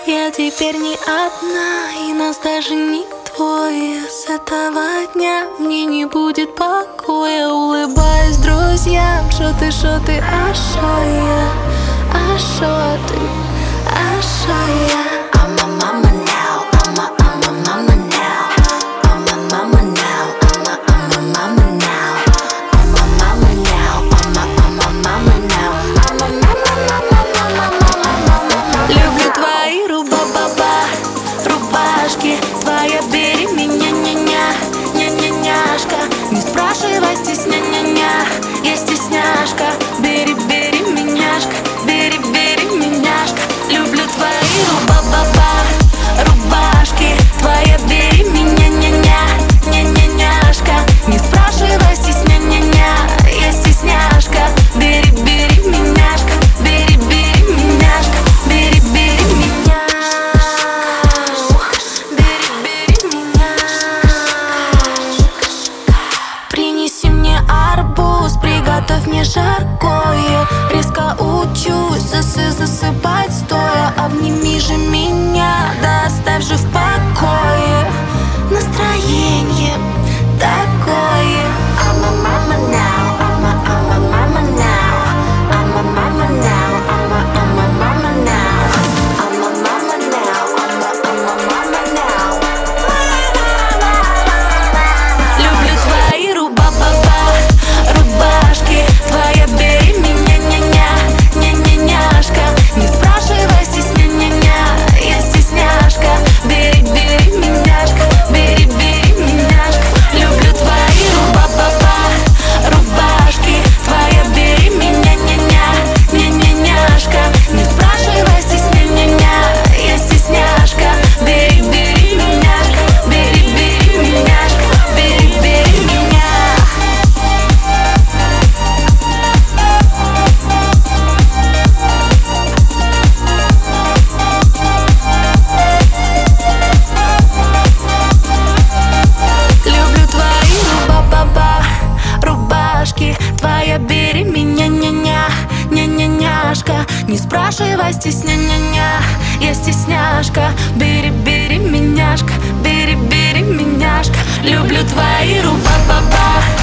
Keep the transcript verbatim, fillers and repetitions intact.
Я теперь не одна, и нас даже не двое. С этого дня мне не будет покоя. Улыбаюсь друзьям, шо ты, шо ты, а шо я, а шо ты, а шо я. I'm a mama now, I'm a, I'm a mama now. I'm a mama now, I'm a, I'm a mama now. I'm a mama now, I'm a, I'm a mama now. I'm a mama, mama, mama, mama, mama. Люблю твои руба-баба, рубашки, твоя бери меня, ня-ня, ня-ня-няшка. Не спрашивай, стесня-ня-ня, я стесняшка. Бери, бери меняшка, бери, бери меняшка. Люблю твои руба-баба, рубашки, твоя бери меня, ня-ня, ня-ня-няшка. Не спрашивай, стесня-ня-ня, я стесняшка. Бери, бери меняшка, бери, бери меняшка. Бери, бери меняшка, бери, бери меняшка. Принеси мне арбуз, приготовь мне жаркое. Резко учусь засы засыпать стоя. Обними же меня, да оставь же в покое. Настроение такое. I'm a mama now, I'm a, I'm a mama now. I'm a mama now, I'm a, I'm a mama now. I'm a mama now, I'm a, I'm a mama now. Люблю твои руба-баба, рубашки, твоя бери меня, ня-ня, ня-ня-няшка. Не спрашивай, стесня-ня-ня, я стесняшка. Бери, бери меняшка, бери, бери меняшка. Люблю твои руба-баба, рубашки, твоя бери меня, ня-ня, ня-ня-няшка. Не спрашивай, стесня-ня-ня, я стесняшка. Бери, бери меняшка, бери, бери меняшка, бери, бери меня. Люблю твои руба-баба, рубашки, твоя бери меня, ня-ня, ня-ня-няшка. Не спрашивай, стесня-ня-ня, я стесняшка. Бери, бери меняшка, бери, бери меняшка. Люблю твои руба-баба.